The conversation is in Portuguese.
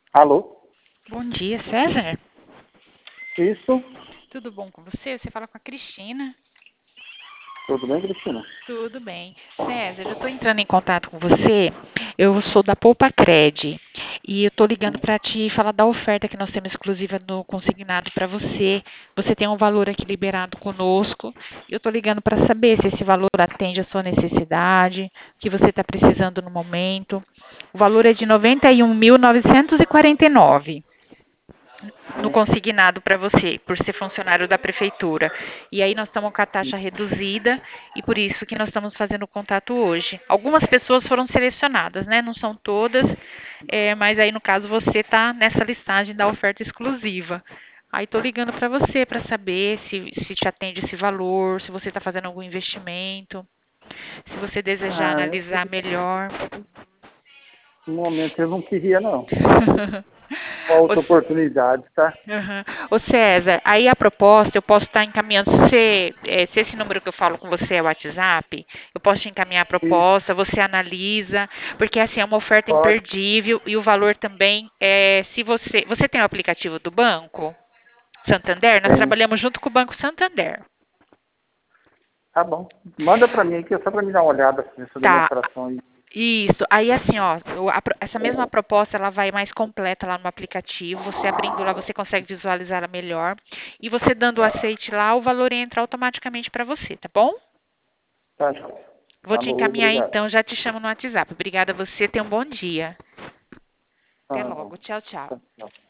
Alô? Bom dia, César. Isso? Tudo bom com você? Você fala com a Cristina. Tudo bem, Cristina? Tudo bem. César, eu estou entrando em contato com você. Eu sou da Poupa Cred e eu estou ligando para te falar da oferta que nós temos exclusiva no consignado para você. Você tem um valor aqui liberado conosco. Eu estou ligando para saber se esse valor atende a sua necessidade, o que você está precisando no momento. O valor é de R$ 91.949 no consignado para você, por ser funcionário da prefeitura. E aí nós estamos com a taxa reduzida e por isso que nós estamos fazendo o contato hoje. Algumas pessoas foram selecionadas, né? Não são todas, mas aí no caso você está nessa listagem da oferta exclusiva. Aí estou ligando para você para saber se te atende esse valor, se você está fazendo algum investimento, se você desejar Ah, analisar melhor. no momento eu não queria, não. Uma outra Ô, oportunidade, tá? Aham. Ô César, aí a proposta eu posso estar encaminhando. Se esse número que eu falo com você é o WhatsApp, eu posso te encaminhar a E proposta, você analisa, porque assim é uma oferta pode, imperdível e o valor também é. Se você tem o aplicativo do banco Santander, nós tem. trabalhamos junto com o Banco Santander. Tá bom. Manda pra mim aqui, só pra me dar uma olhada nessa Tá. demonstração aí. Isso. Aí assim, ó, essa mesma proposta ela vai mais completa lá no aplicativo. Você abrindo lá, você consegue visualizá-la melhor. E você dando o aceite lá, o valor entra automaticamente para você, tá bom? Tá, joia. Vou te Falou, encaminhar obrigado. então, já te chamo no WhatsApp. Obrigada a você, tenha um bom dia. Até Tá bom. logo. Tchau, tchau. Tá, tchau.